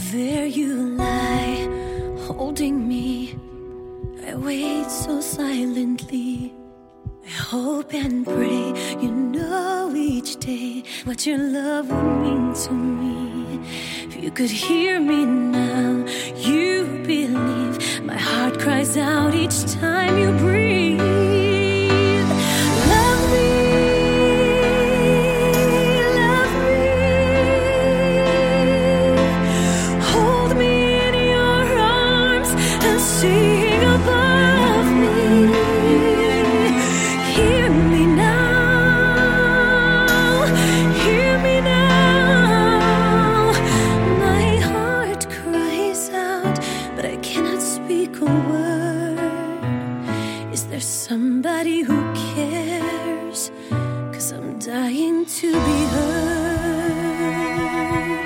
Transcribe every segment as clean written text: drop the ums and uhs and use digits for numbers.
There you lie, holding me. I wait so silently. I hope and pray you know each day what your love would mean to me. If you could hear me now, you believe. My heart cries out each time you breathe. Love me, love me. Hold me in your arms and sing above me. Hear me now, hear me now. My heart cries out, but I cannot speak a word. Is there somebody who cares? 'Cause I'm dying to be heard.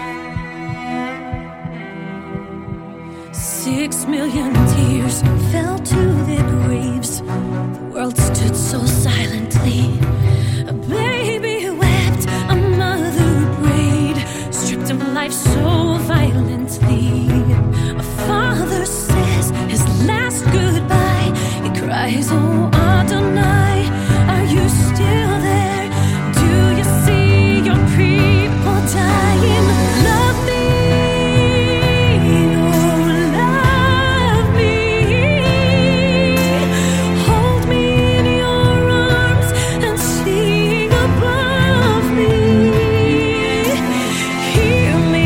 6 million tears fell to their graves. The world stood so silently. A baby wept, a mother prayed, stripped of life so violently. A father says his last goodbye. He cries, oh Adonai, are you still there? Do you see your people dying? Love me, oh love me. Hold me in your arms and sing above me. Hear me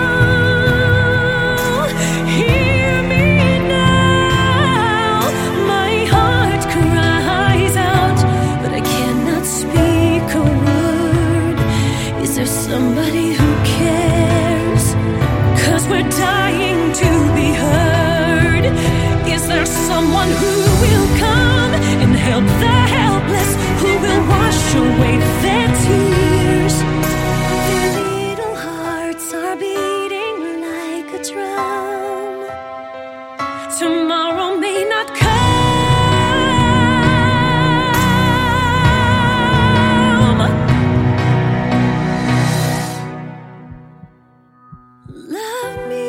now, hear me now. My heart cries out, but I cannot speak a word. Is there somebody who cares? 'Cause we're dying to be heard. Is there someone who will come and help the helpless, who will wash away their tears? Their little hearts are beating like a drum. Tomorrow may not come. Love me.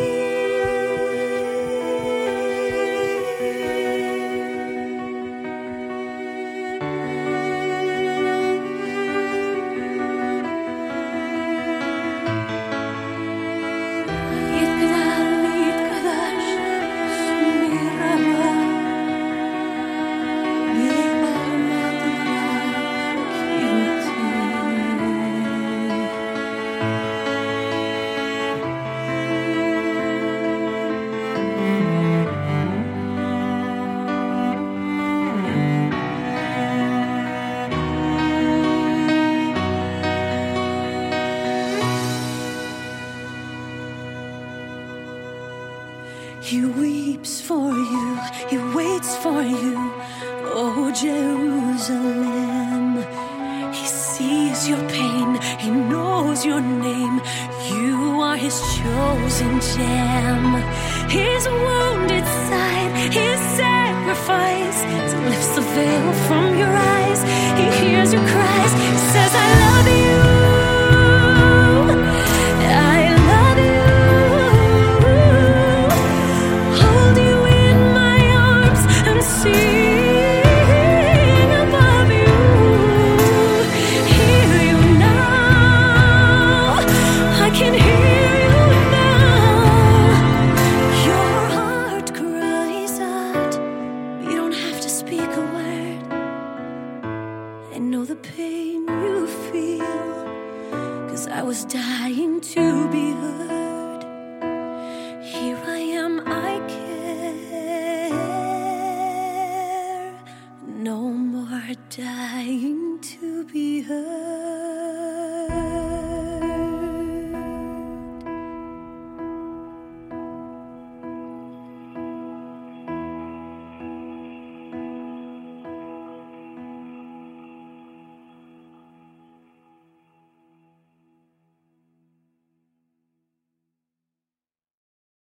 He weeps for you, he waits for you, oh Jerusalem. He sees your pain, he knows your name. You are his chosen gem. His wounded side, his sacrifice, lifts the veil from your eyes. He hears your cries, he says, I love you. I love you. Hold you in my arms and sing above you. Hear you now, I can hear you now. Your heart cries out, you don't have to speak a word. I know the pain you feel, 'cause I was dying to be heard. Here I am, I care. No more die.